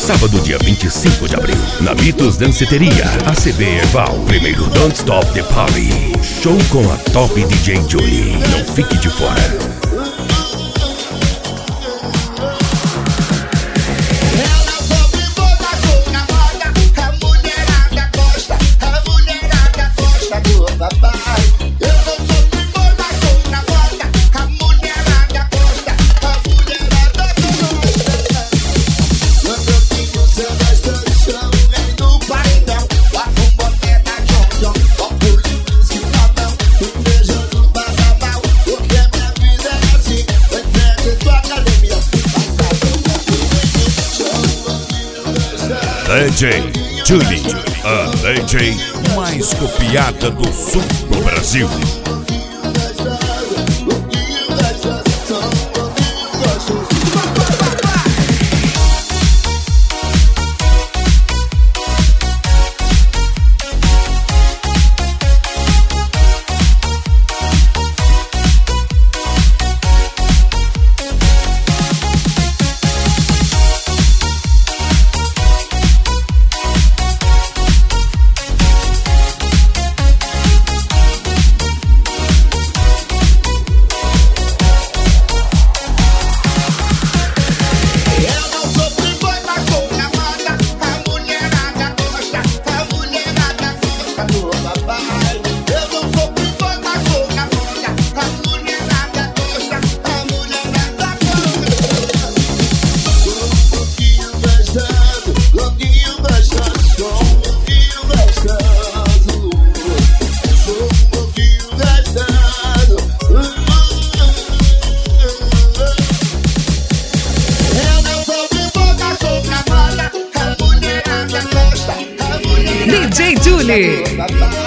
Sábado, dia 25 de abril, na Mitos Danceteria, ACB Erval, primeiro Don't Stop the Party. Show com a top DJ Julie. Não fique de fora. DJ Julie, a DJ mais copiada do sul do Brasil. DJ Julie.